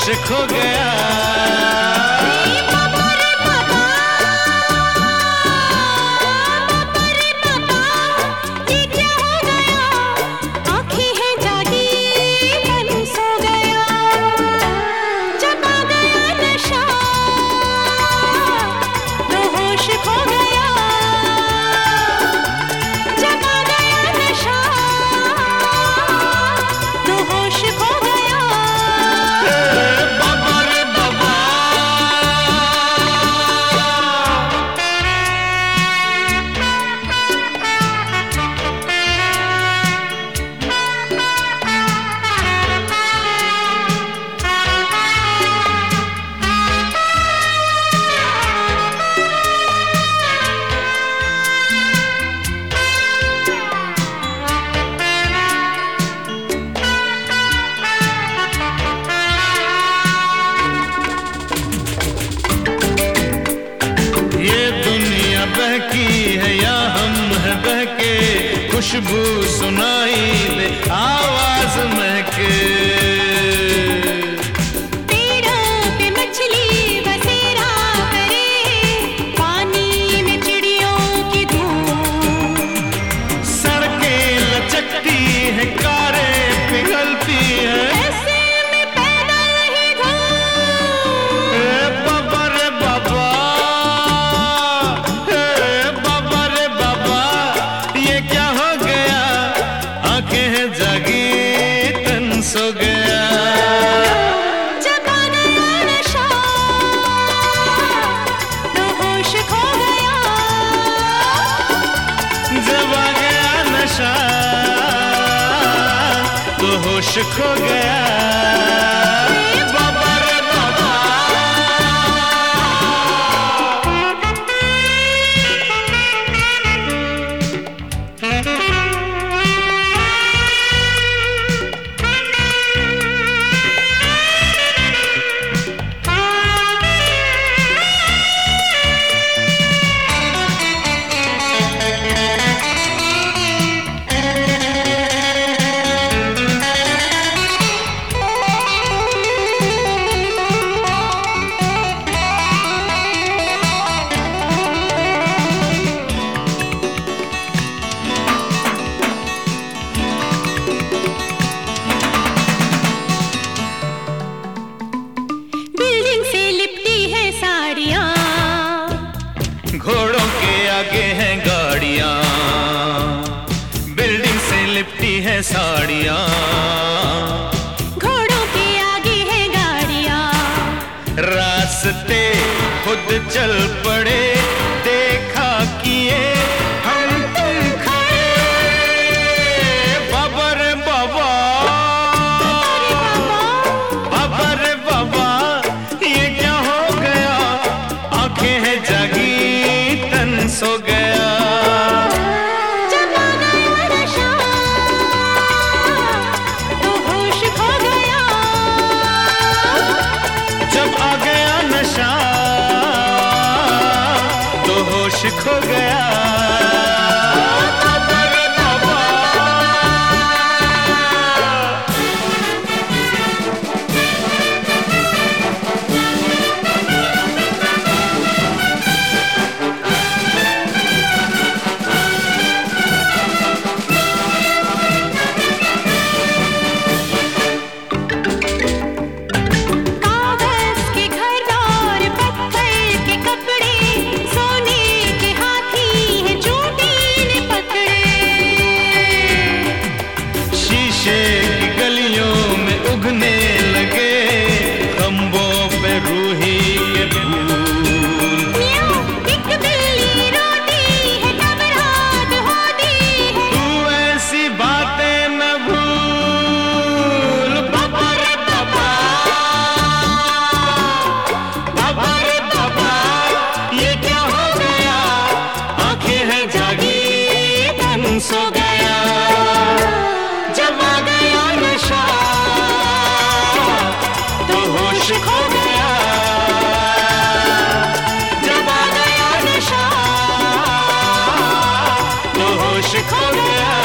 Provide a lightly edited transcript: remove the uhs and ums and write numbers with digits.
होश खो गया। बहकी है या हम है बहके, खुशबू सुनाई दे आवाज महके। पेड़ों पे मछली बसेरा करे, पानी में चिड़ियों की धूम। सड़कें लचकती है, कारें पिघलती है, ऐसे में पैदल ही घूम। बाबा रे बाबा, सो गया। जब आ गया नशा तो होश खो गया। जब आ गया नशा तो होश खो गया। बाबा रे बाबा। घोड़ों के आगे हैं गाड़ियां, बिल्डिंग से लिपटी है साड़ियां। घोड़ों के आगे हैं गाड़ियां, रास्ते खुद चल पड़े, देखा किए हम तुम खड़े। बाबा रे बाबा, बाबा रे बाबा, ये क्या हो गया? आंखें हैं जागी, तन सो गया। जब आ गया नशा तो होश खो गया। जब आ गया नशा तो होश खो गया। की गलियों में उगने लगे, खंभों पे रूही के फूल। एक बिल्ली रोती है तब रात होती है, तू ऐसी बातें न भूल। बाबा रे बाबा, बाबा रे बाबा, ये क्या हो गया? आंखें हैं जागी, तन सो गया। जब आ गया नशा तो होश खो गया। जब आ गया नशा तो होश खो गया।